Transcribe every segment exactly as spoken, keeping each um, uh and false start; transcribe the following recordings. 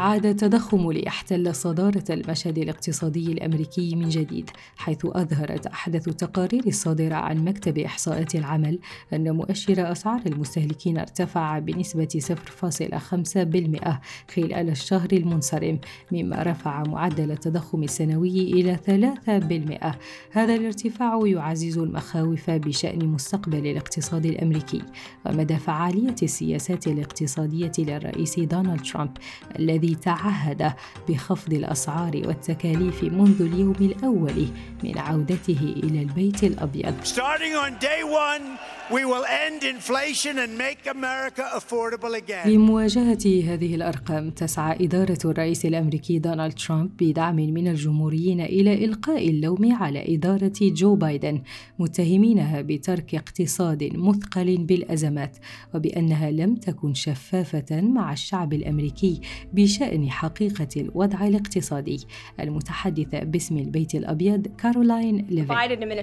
عاد التضخم ليحتل صدارة المشهد الاقتصادي الأمريكي من جديد، حيث أظهرت أحدث التقارير الصادرة عن مكتب إحصاءات العمل أن مؤشر أسعار المستهلكين ارتفع بنسبة صفر فاصلة خمسة بالمئة خلال الشهر المنصرم، مما رفع معدل التضخم السنوي إلى ثلاثة بالمئة. هذا الارتفاع يعزز المخاوف بشأن مستقبل الاقتصاد الأمريكي ومدى فعالية السياسات الاقتصادية للرئيس دونالد ترامب الذي تعهد بخفض الأسعار والتكاليف منذ اليوم الأول من عودته إلى البيت الأبيض. لمواجهة هذه الأرقام، تسعى إدارة الرئيس الأمريكي دونالد ترامب بدعم من الجمهوريين إلى إلقاء اللوم على إدارة جو بايدن، متهمينها بترك اقتصاد مثقل بالأزمات وبأنها لم تكن شفافة مع الشعب الأمريكي بشأن حقيقة الوضع الاقتصادي. المتحدثة باسم البيت الأبيض كارولاين ليفيت: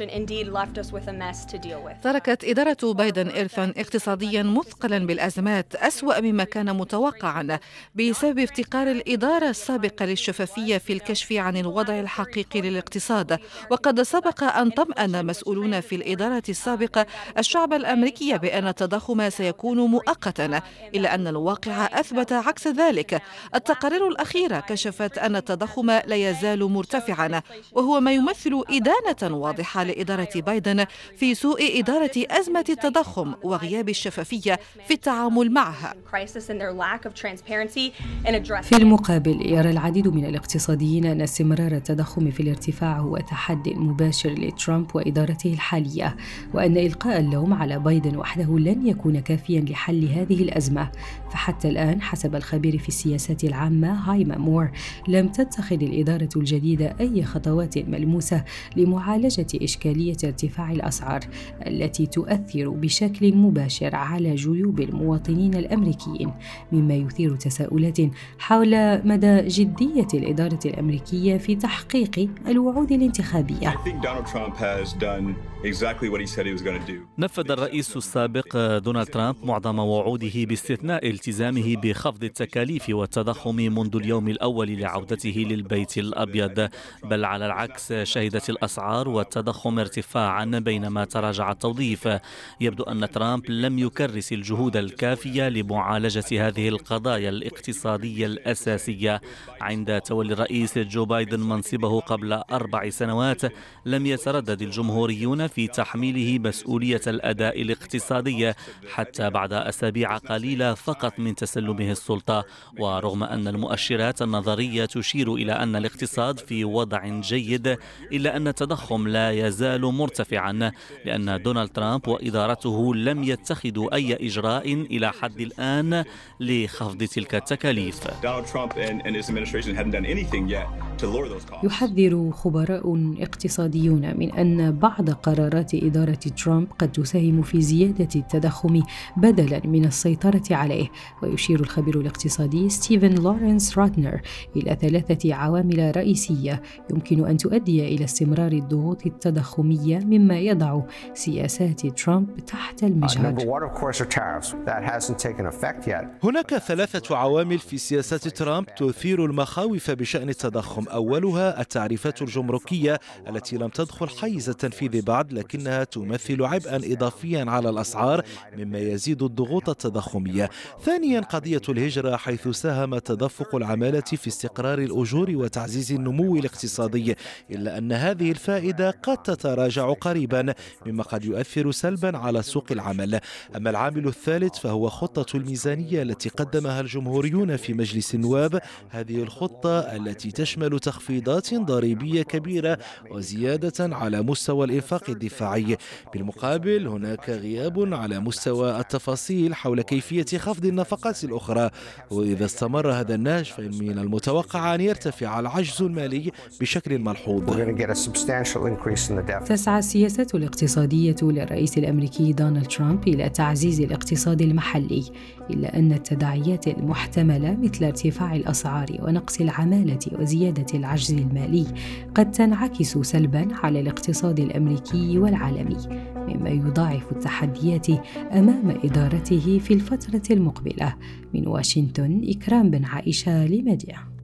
تركت إدارة بايدن إرثاً اقتصادياً مثقلاً بالأزمات أسوأ مما كان متوقعاً بسبب افتقار الإدارة السابقة للشفافية في الكشف عن الوضع الحقيقي للاقتصاد. وقد سبق أن طمأن مسؤولون في الإدارة السابقة الشعب الأمريكي بأن التضخم سيكون مؤقتاً، إلا أن الواقع أثبت عكس ذلك. التقارير الأخيرة كشفت أن التضخم لا يزال مرتفعاً، وهو ما يمثل إدانة واضحة لإدارة بايدن في سوء إدارة أزمة التضخم وغياب الشفافية في التعامل معها. في المقابل، يرى العديد من الاقتصاديين أن استمرار التضخم في الارتفاع هو تحدي مباشر لترامب وإدارته الحالية، وأن إلقاء اللوم على بايدن وحده لن يكون كافيا لحل هذه الأزمة. فحتى الآن، حسب الخبير في السياسات العامة هايما مور، لم تتخذ الإدارة الجديدة أي خطوات ملموسة لمعالجة إشكالية ارتفاع الأسعار التي تؤثر بشكل مباشر على جيوب المواطنين الأمريكيين، مما يثير تساؤلات حول مدى جدية الإدارة الأمريكية في تحقيق الوعود الانتخابية. نفذ الرئيس السابق دونالد ترامب معظم وعوده باستثناء التزامه بخفض التكاليف والتضخم منذ اليوم الأول لعودته للبيت الأبيض، بل على العكس شهدت الأسعار والتضخم ارتفاعا بينما تراجع التوظيف. يبدو أن ترامب لم يكرس الجهود الكافية لمعالجة هذه القضايا الاقتصادية الأساسية. عند تولي الرئيس جو بايدن منصبه قبل أربع سنوات، لم يتردد الجمهوريون في تحميله مسؤولية الأداء الاقتصادي حتى بعد أسابيع قليلة فقط من تسلمه السلطة. ورغم أن المؤشرات النظرية تشير إلى أن الاقتصاد في وضع جيد، إلا أن التضخم لا يزال مرتفعا لأن دونالد ترامب وإدارته لم يتخذوا أي إجراء إلى حد الآن لخفض تلك التكاليف. يحذر خبراء اقتصاديون من أن بعض قرارات إدارة ترامب قد تساهم في زيادة التضخم بدلاً من السيطرة عليه. ويشير الخبير الاقتصادي ستيفن لورنس راتنر إلى ثلاثة عوامل رئيسية يمكن أن تؤدي إلى استمرار الضغوط التضخمية، مما يضع سياسات ترامب تحت المجهر. هناك ثلاثة عوامل في سياسات ترامب تثير المخاوف بشأن التضخم. أولها التعريفات الجمركية التي لم تدخل حيز التنفيذ بعد، لكنها تمثل عبئا إضافيا على الأسعار مما يزيد الضغوط التضخمية. ثانيا قضية الهجرة، حيث ساهم تدفق العمالة في استقرار الأجور وتعزيز النمو الاقتصادي، إلا أن هذه الفائدة قد تتراجع قريبا مما قد يؤثر سلبا على سوق العمل. أما العامل الثالث فهو خطة الميزانية التي قدمها الجمهوريون في مجلس النواب. هذه الخطة التي تشمل تخفيضات ضريبية كبيرة وزيادة على مستوى الإنفاق الدفاعي. بالمقابل، هناك غياب على مستوى التفاصيل حول كيفية خفض النفقات الأخرى، وإذا استمر هذا النهج فمن المتوقع أن يرتفع العجز المالي بشكل ملحوظ. تسعى السياسات الاقتصادية للرئيس الأمريكي دونالد ترامب إلى تعزيز الاقتصاد المحلي، إلا أن التداعيات المحتملة مثل ارتفاع الأسعار ونقص العمالة وزيادة العجز المالي قد تنعكس سلباً على الاقتصاد الأمريكي والعالمي. مما يضاعف التحديات أمام إدارته في الفترة المقبلة. من واشنطن، إكرام بن عائشة لميديا.